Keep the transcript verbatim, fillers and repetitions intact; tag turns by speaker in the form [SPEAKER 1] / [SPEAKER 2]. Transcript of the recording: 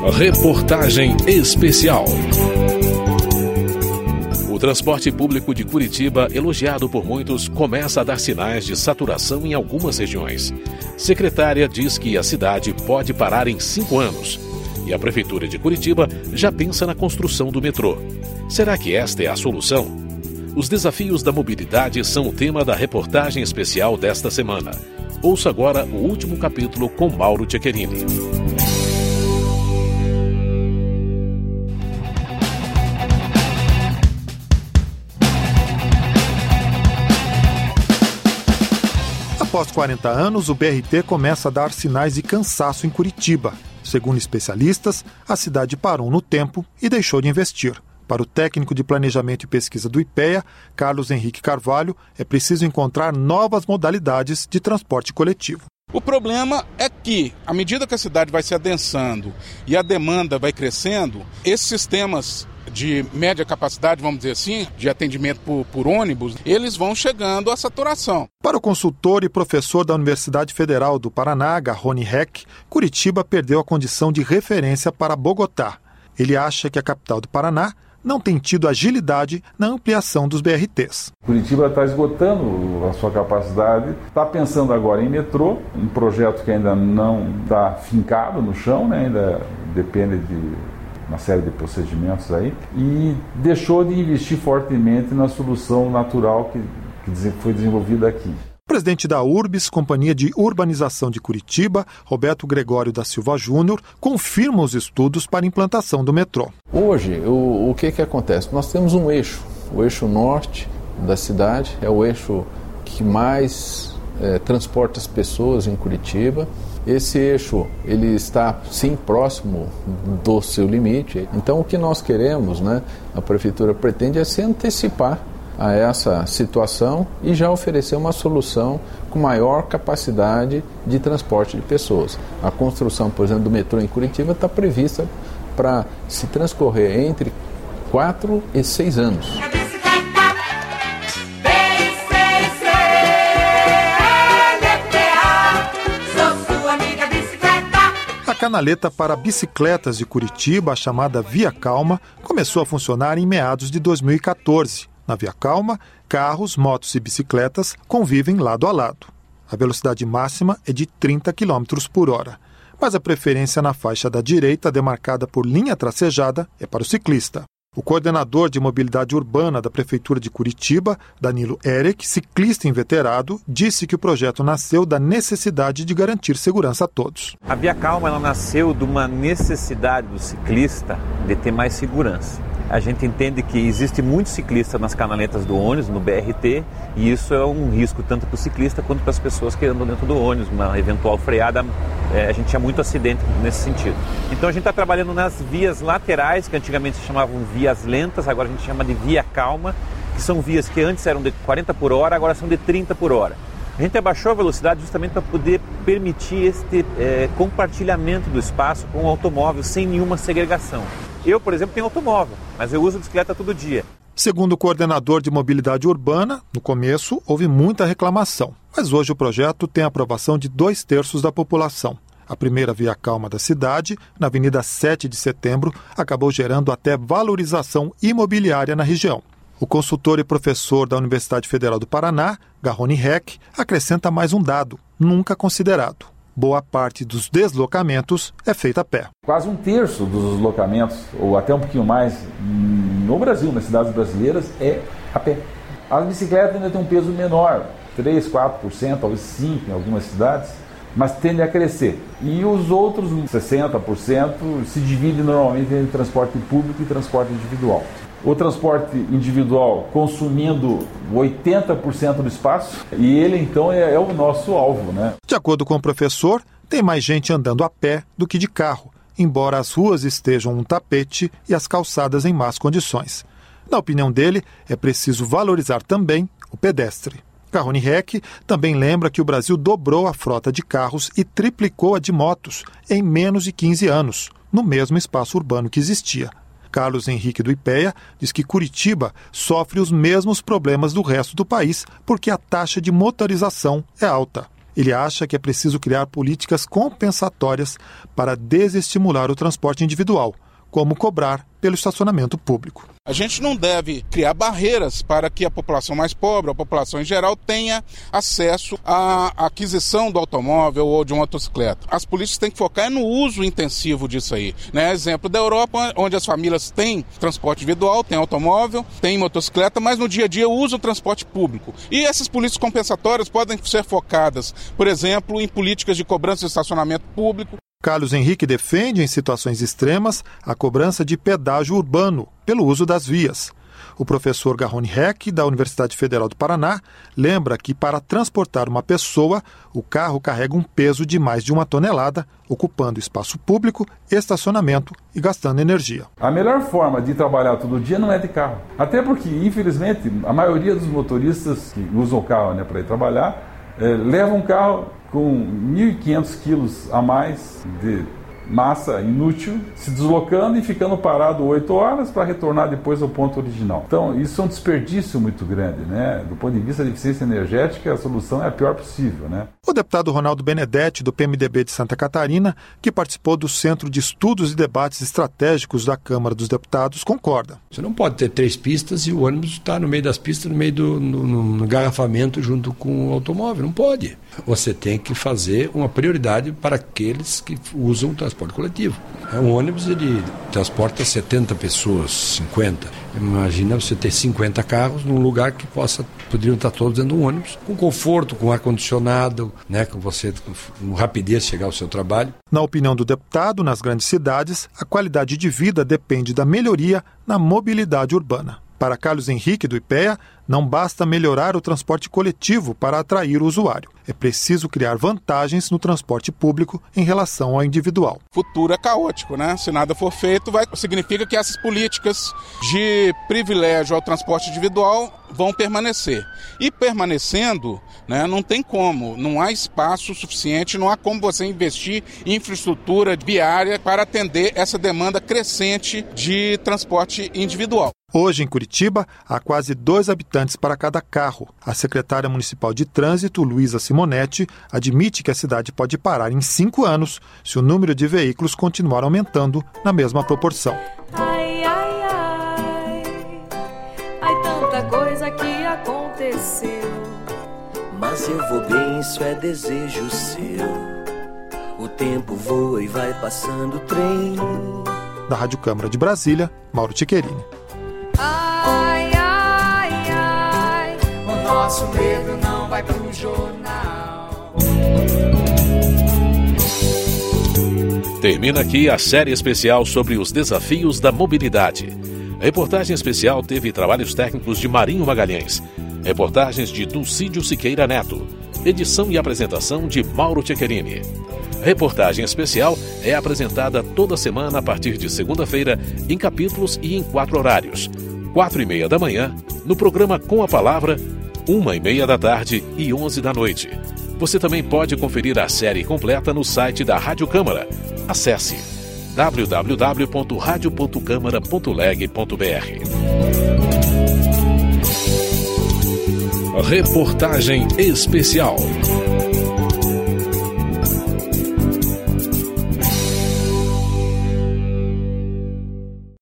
[SPEAKER 1] Reportagem especial. O transporte público de Curitiba, elogiado por muitos, começa a dar sinais de saturação em algumas regiões. Secretária diz que a cidade pode parar em cinco anos. E a Prefeitura de Curitiba já pensa na construção do metrô. Será que esta é a solução? Os desafios da mobilidade são o tema da reportagem especial desta semana. Ouça agora o último capítulo com Mauro Cecherini.
[SPEAKER 2] Após quarenta anos, o B R T começa a dar sinais de cansaço em Curitiba. Segundo especialistas, a cidade parou no tempo e deixou de investir. Para o técnico de planejamento e pesquisa do IPEA, Carlos Henrique Carvalho, é preciso encontrar novas modalidades de transporte coletivo.
[SPEAKER 3] O problema é que, à medida que a cidade vai se adensando e a demanda vai crescendo, esses sistemas de média capacidade, vamos dizer assim, de atendimento por, por ônibus, eles vão chegando à saturação.
[SPEAKER 2] Para o consultor e professor da Universidade Federal do Paraná, Garrone Heck, Curitiba perdeu a condição de referência para Bogotá. Ele acha que a capital do Paraná não tem tido agilidade na ampliação dos B R Ts.
[SPEAKER 4] Curitiba está esgotando a sua capacidade, está pensando agora em metrô, um projeto que ainda não está fincado no chão, né? Ainda depende de uma série de procedimentos aí, e deixou de investir fortemente na solução natural que, que foi desenvolvida aqui.
[SPEAKER 2] O presidente da Urbis, Companhia de Urbanização de Curitiba, Roberto Gregório da Silva Júnior, confirma os estudos para a implantação do metrô.
[SPEAKER 5] Hoje, o, o que, que acontece? Nós temos um eixo, o eixo norte da cidade, é o eixo que mais é, transporta as pessoas em Curitiba. Esse eixo, ele está, sim, próximo do seu limite. Então, o que nós queremos, né, a Prefeitura pretende é se antecipar a essa situação e já oferecer uma solução com maior capacidade de transporte de pessoas. A construção, por exemplo, do metrô em Curitiba está prevista para se transcorrer entre quatro e seis anos.
[SPEAKER 2] A canaleta para bicicletas de Curitiba, a chamada Via Calma, começou a funcionar em meados de dois mil e catorze. Na Via Calma, carros, motos e bicicletas convivem lado a lado. A velocidade máxima é de trinta quilômetros por hora, mas a preferência na faixa da direita, demarcada por linha tracejada, é para o ciclista. O coordenador de mobilidade urbana da Prefeitura de Curitiba, Danilo Eric, ciclista inveterado, disse que o projeto nasceu da necessidade de garantir segurança a todos.
[SPEAKER 6] A Via Calma ela nasceu de uma necessidade do ciclista de ter mais segurança. A gente entende que existe muito ciclista nas canaletas do ônibus, no B R T, e isso é um risco tanto para o ciclista quanto para as pessoas que andam dentro do ônibus. Uma eventual freada, é, a gente tinha muito acidente nesse sentido. Então a gente está trabalhando nas vias laterais, que antigamente se chamavam vias lentas, agora a gente chama de Via Calma, que são vias que antes eram de quarenta por hora, agora são de trinta por hora. A gente abaixou a velocidade justamente para poder permitir este é, compartilhamento do espaço com o automóvel sem nenhuma segregação. Eu, por exemplo, tenho automóvel, mas eu uso bicicleta todo dia.
[SPEAKER 2] Segundo o coordenador de mobilidade urbana, no começo houve muita reclamação, mas hoje o projeto tem a aprovação de dois terços da população. A primeira Via Calma da cidade, na Avenida sete de Setembro, acabou gerando até valorização imobiliária na região. O consultor e professor da Universidade Federal do Paraná, Garrone Heck, acrescenta mais um dado, nunca considerado. Boa parte dos deslocamentos é feita a pé.
[SPEAKER 4] Quase um terço dos deslocamentos, ou até um pouquinho mais, no Brasil, nas cidades brasileiras, é a pé. As bicicletas ainda têm um peso menor, três, quatro por cento, talvez cinco por cento em algumas cidades, mas tende a crescer. E os outros sessenta por cento se dividem normalmente entre transporte público e transporte individual. O transporte individual consumindo oitenta por cento do espaço, e ele então é, é o nosso alvo, né?
[SPEAKER 2] De acordo com o professor, tem mais gente andando a pé do que de carro, embora as ruas estejam um tapete e as calçadas em más condições. Na opinião dele, é preciso valorizar também o pedestre. Garrone Heck também lembra que o Brasil dobrou a frota de carros e triplicou a de motos em menos de quinze anos, no mesmo espaço urbano que existia. Carlos Henrique do IPEA diz que Curitiba sofre os mesmos problemas do resto do país porque a taxa de motorização é alta. Ele acha que é preciso criar políticas compensatórias para desestimular o transporte individual, como cobrar pelo estacionamento público.
[SPEAKER 3] A gente não deve criar barreiras para que a população mais pobre, a população em geral, tenha acesso à aquisição do automóvel ou de uma motocicleta. As políticas têm que focar no uso intensivo disso aí. Né? Exemplo da Europa, onde as famílias têm transporte individual, têm automóvel, têm motocicleta, mas no dia a dia usam o transporte público. E essas políticas compensatórias podem ser focadas, por exemplo, em políticas de cobrança de estacionamento público.
[SPEAKER 2] Carlos Henrique defende, em situações extremas, a cobrança de pedágio urbano pelo uso das vias. O professor Garrone Heck, da Universidade Federal do Paraná, lembra que para transportar uma pessoa, o carro carrega um peso de mais de uma tonelada, ocupando espaço público, estacionamento e gastando energia.
[SPEAKER 4] A melhor forma de trabalhar todo dia não é de carro. Até porque, infelizmente, a maioria dos motoristas que usam o carro, né, para ir trabalhar, é, levam um carro com mil e quinhentos quilos a mais de massa inútil, se deslocando e ficando parado oito horas para retornar depois ao ponto original. Então, isso é um desperdício muito grande, né? Do ponto de vista da eficiência energética, a solução é a pior possível, né?
[SPEAKER 2] O deputado Ronaldo Benedetti, do P M D B de Santa Catarina, que participou do Centro de Estudos e Debates Estratégicos da Câmara dos Deputados, concorda.
[SPEAKER 7] Você não pode ter três pistas e o ônibus está no meio das pistas, no meio do no, no, no engarrafamento junto com o automóvel. Não pode. Você tem que fazer uma prioridade para aqueles que usam o transporte coletivo. Um ônibus, ele transporta setenta pessoas, cinquenta. Imagina você ter cinquenta carros num lugar que possa, poderiam estar todos dentro de um ônibus, com conforto, com ar-condicionado, né, com você, com rapidez chegar ao seu trabalho.
[SPEAKER 2] Na opinião do deputado, nas grandes cidades, a qualidade de vida depende da melhoria na mobilidade urbana. Para Carlos Henrique, do I P E A, não basta melhorar o transporte coletivo para atrair o usuário. É preciso criar vantagens no transporte público em relação ao individual.
[SPEAKER 3] O futuro é caótico, né? Se nada for feito, vai, significa que essas políticas de privilégio ao transporte individual vão permanecer. E permanecendo, né, não tem como, não há espaço suficiente, não há como você investir em infraestrutura viária para atender essa demanda crescente de transporte individual.
[SPEAKER 2] Hoje, em Curitiba, há quase dois habitantes para cada carro. A secretária municipal de trânsito, Luísa Simonetti, admite que a cidade pode parar em cinco anos se o número de veículos continuar aumentando na mesma proporção.
[SPEAKER 8] Ai, ai, ai, ai, tanta coisa que aconteceu.
[SPEAKER 9] Mas eu vou bem, isso é desejo seu. O tempo voa e vai passando o trem.
[SPEAKER 2] Da Rádio Câmara de Brasília, Mauro Tchequerini.
[SPEAKER 8] Ai, ai, ai, o nosso medo não vai pro jornal.
[SPEAKER 1] Termina aqui a série especial sobre os desafios da mobilidade. A reportagem especial teve trabalhos técnicos de Marinho Magalhães, reportagens de Dulcídio Siqueira Neto, edição e apresentação de Mauro Tchequerini. A reportagem especial é apresentada toda semana a partir de segunda-feira em capítulos e em quatro horários. Quatro e meia da manhã, no programa Com a Palavra, uma e meia da tarde e onze da noite. Você também pode conferir a série completa no site da Rádio Câmara. Acesse w w w ponto radio ponto câmara ponto leg ponto b r. Reportagem especial.